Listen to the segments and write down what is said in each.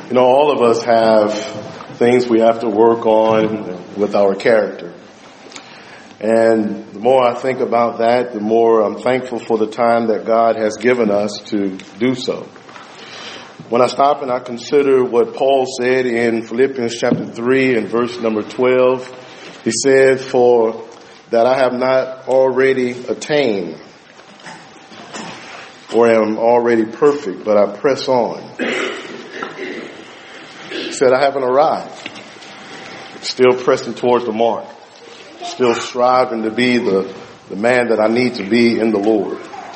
All of us have things we have to work on with our character. And the more I think about that, the more I'm thankful for the time that God has given us to do so. When I stop and I consider what Paul said in Philippians chapter 3 and verse number 12, he said, "For that I have not already attained or am already perfect, but I press on." He said, "I haven't arrived. Still pressing towards the mark. Still striving to be the man that I need to be in the Lord."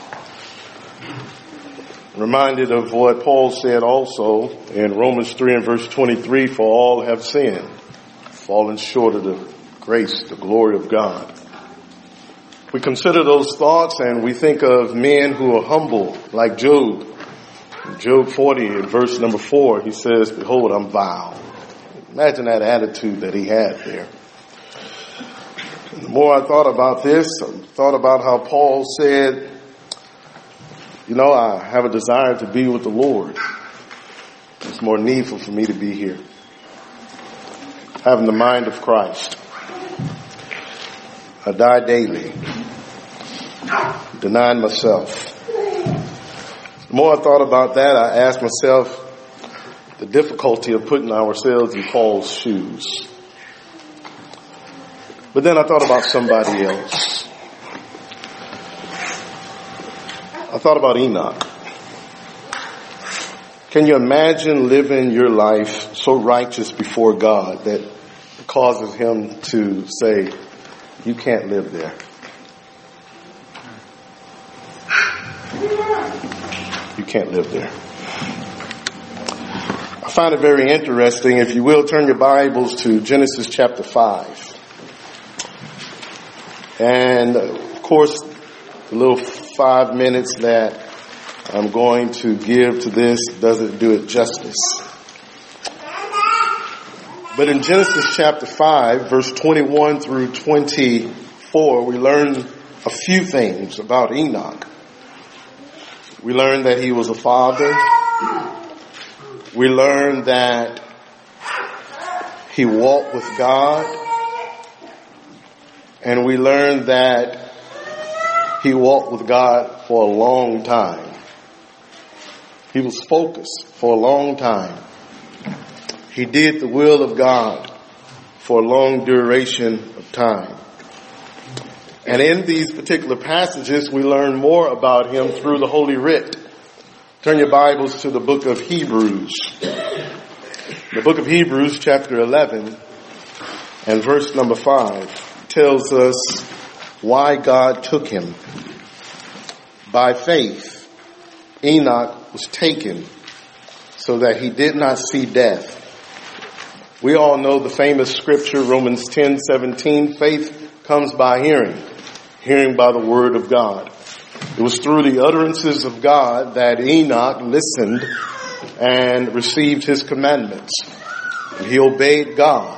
Reminded of what Paul said also in Romans 3 and verse 23, "For all have sinned, fallen short of the grace, the glory of God." We consider those thoughts and we think of men who are humble, like Job. In Job 40 in verse number 4, he says, "Behold, I'm vile." Imagine that attitude that he had there. And the more I thought about this, I thought about how Paul said, I have a desire to be with the Lord. It's more needful for me to be here. Having the mind of Christ. I die daily, denying myself. The more I thought about that, I asked myself the difficulty of putting ourselves in Paul's shoes. But then I thought about somebody else. I thought about Enoch. Can you imagine living your life so righteous before God that it causes him to say, "You can't live there"? You can't live there. I find it very interesting. If you will, turn your Bibles to Genesis chapter 5. And of course, the little 5 minutes that I'm going to give to this doesn't do it justice. But in Genesis chapter 5, verse 21 through 24, we learn a few things about Enoch. We learn that he was a father. We learn that he walked with God. And we learn that he walked with God for a long time. He was focused for a long time. He did the will of God for a long duration of time. And in these particular passages, we learn more about him through the Holy Writ. Turn your Bibles to the book of Hebrews. The book of Hebrews, chapter 11, and verse number 5, tells us why God took him. By faith, Enoch was taken so that he did not see death. We all know the famous scripture, Romans 10:17, faith comes by hearing, hearing by the word of God. It was through the utterances of God that Enoch listened and received his commandments. He obeyed God.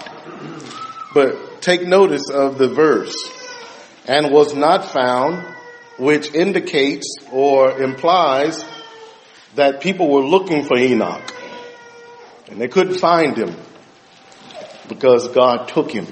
But take notice of the verse, "and was not found," which indicates or implies that people were looking for Enoch. And they couldn't find him because God took him.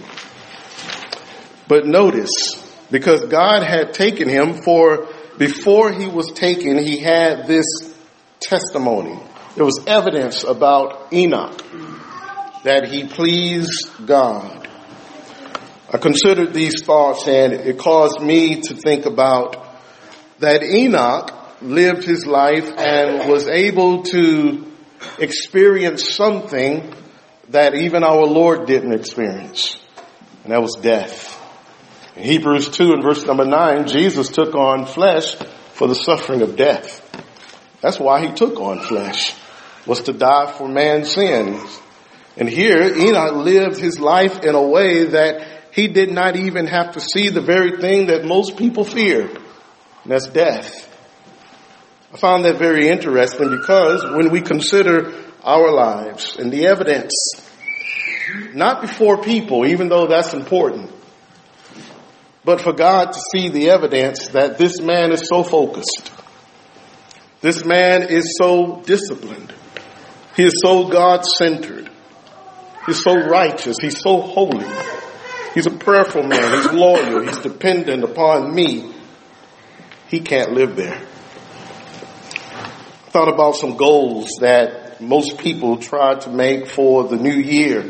But notice, because God had taken him, for before he was taken, he had this testimony. There was evidence about Enoch that he pleased God. I considered these thoughts and it caused me to think about that Enoch lived his life and was able to experience something that even our Lord didn't experience. And that was death. In Hebrews 2 and verse number 9, Jesus took on flesh for the suffering of death. That's why he took on flesh, was to die for man's sins. And here, Enoch lived his life in a way that he did not even have to see the very thing that most people fear, and that's death. I found that very interesting because when we consider our lives and the evidence, not before people, even though that's important, but for God to see the evidence that this man is so focused. This man is so disciplined. He is so God-centered. He's so righteous. He's so holy. He's a prayerful man. He's loyal. He's dependent upon me. He can't live there. I thought about some goals that most people try to make for the new year.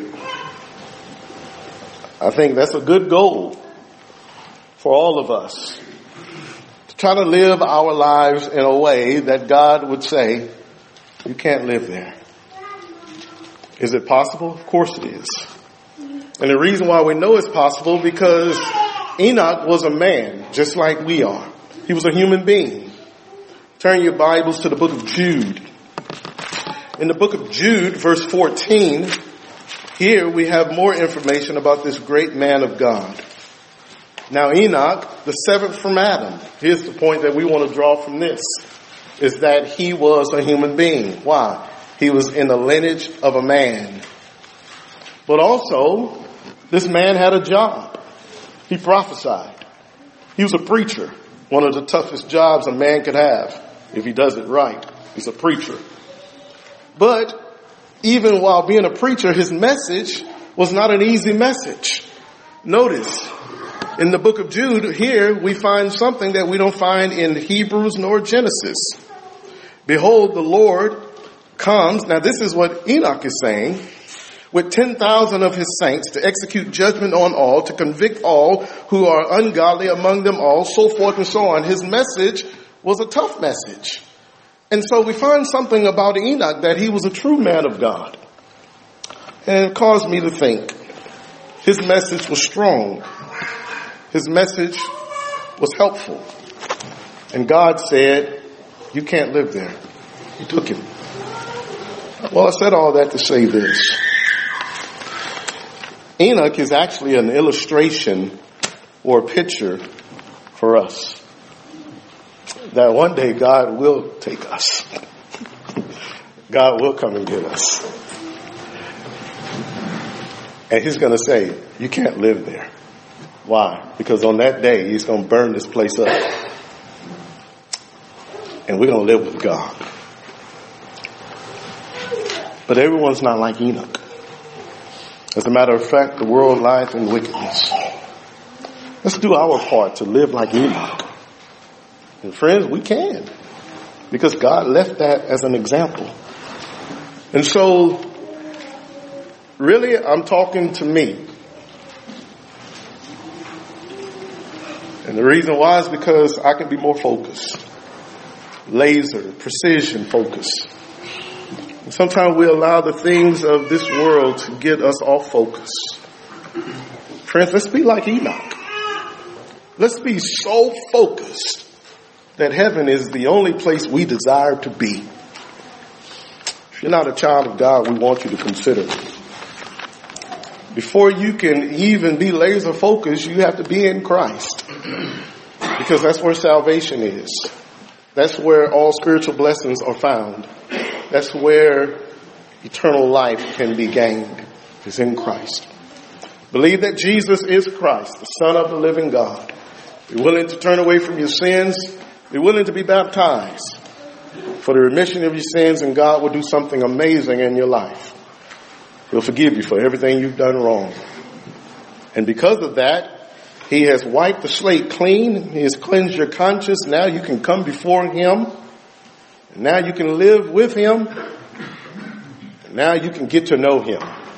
I think that's a good goal for all of us. To try to live our lives in a way that God would say, you can't live there. Is it possible? Of course it is. And the reason why we know it's possible because Enoch was a man just like we are. He was a human being. Turn your Bibles to the book of Jude. In the book of Jude, verse 14, here we have more information about this great man of God. Now Enoch, the seventh from Adam. Here's the point that we want to draw from this, is that he was a human being. Why? He was in the lineage of a man. But also, this man had a job. He prophesied. He was a preacher. One of the toughest jobs a man could have if he does it right. He's a preacher. But even while being a preacher, his message was not an easy message. Notice, in the book of Jude, here we find something that we don't find in Hebrews nor Genesis. Behold, the Lord comes. Now this is what Enoch is saying. With 10,000 of his saints to execute judgment on all, to convict all who are ungodly among them all, so forth and so on. His message was a tough message. And so we find something about Enoch, that he was a true man of God. And it caused me to think, his message was strong. His message was helpful. And God said, you can't live there. He took him. Well, I said all that to say this. Enoch is actually an illustration or a picture for us. That one day God will take us. God will come and get us. And he's going to say, you can't live there. Why? Because on that day, he's going to burn this place up. And we're going to live with God. But everyone's not like Enoch. As a matter of fact, the world lieth in wickedness. Let's do our part to live like Enoch. And friends, we can. Because God left that as an example. And so, really, I'm talking to me. And the reason why is because I can be more focused. Laser, precision focus. And sometimes we allow the things of this world to get us off focus. Friends, let's be like Enoch. Let's be so focused that heaven is the only place we desire to be. If you're not a child of God, we want you to consider it. Before you can even be laser focused, you have to be in Christ. Because that's where salvation is. That's where all spiritual blessings are found. That's where eternal life can be gained, is in Christ. Believe that Jesus is Christ, the Son of the living God. Be willing to turn away from your sins. Be willing to be baptized for the remission of your sins, and God will do something amazing in your life. He'll forgive you for everything you've done wrong. And because of that, He has wiped the slate clean. He has cleansed your conscience. Now you can come before Him. Now you can live with Him. Now you can get to know Him.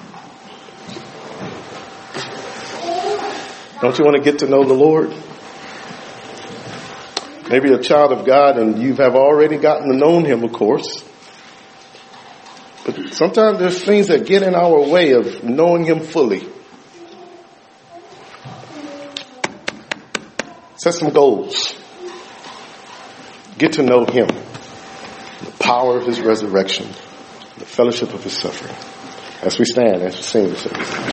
Don't you want to get to know the Lord? Maybe you're a child of God and you have already gotten to know Him, of course. But sometimes there's things that get in our way of knowing Him fully. Set some goals. Get to know Him. The power of His resurrection. The fellowship of His suffering. As we stand, as we sing this.